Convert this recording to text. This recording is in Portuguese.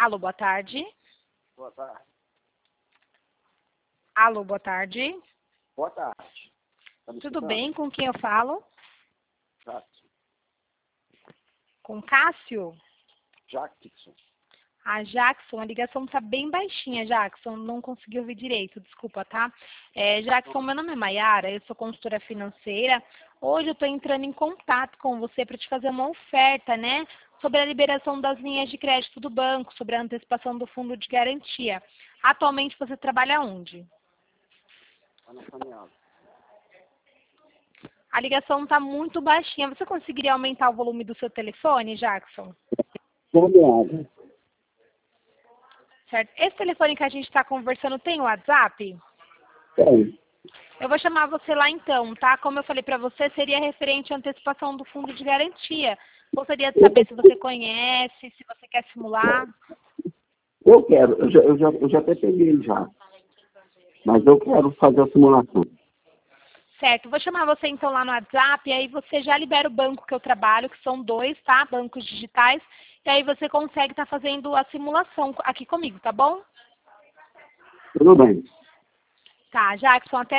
Alô, boa tarde. Boa tarde. Alô, boa tarde. Boa tarde. Tá me Tudo escutando? bem? Com quem eu falo? Jackson. Com Cássio? Jackson. Jackson, a ligação tá bem baixinha, Jackson. Não consegui ouvir direito, desculpa, tá? Jackson, meu nome é Maiara, eu sou consultora financeira. Hoje eu tô entrando em contato com você para te fazer uma oferta, né? Sobre a liberação das linhas de crédito do banco, sobre a antecipação do fundo de garantia. Atualmente você trabalha onde? Tá na caminhada. A ligação tá muito baixinha. Você conseguiria aumentar o volume do seu telefone, Jackson? Caminhada. Certo. Esse telefone que a gente está conversando tem o WhatsApp? Tem. Eu vou chamar você lá então, tá? Como eu falei para você, seria referente à antecipação do fundo de garantia. Gostaria de saber se você conhece, se você quer simular. Eu quero. Eu já até peguei ele já. Mas eu quero fazer a simulação. Certo, vou chamar você então lá no WhatsApp, e aí você já libera o banco que eu trabalho, que são 2, tá? Bancos digitais. E aí você consegue estar fazendo a simulação aqui comigo, tá bom? Tudo bem. Tá, Jackson, até